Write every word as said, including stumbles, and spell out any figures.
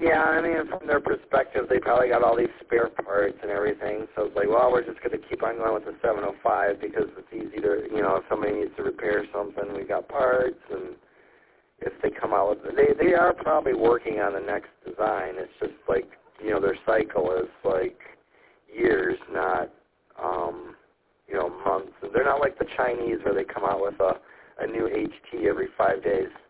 Yeah, I mean, from their perspective, they probably got all these spare parts and everything. So it's like, well, we're just going to keep on going with the seven oh five because it's easy to, you know, if somebody needs to repair something, we got parts. And if they come out with, they they are probably working on the next design. It's just like, you know, their cycle is like years, not, um, you know, months. And they're not like the Chinese where they come out with a, a new H T every five days.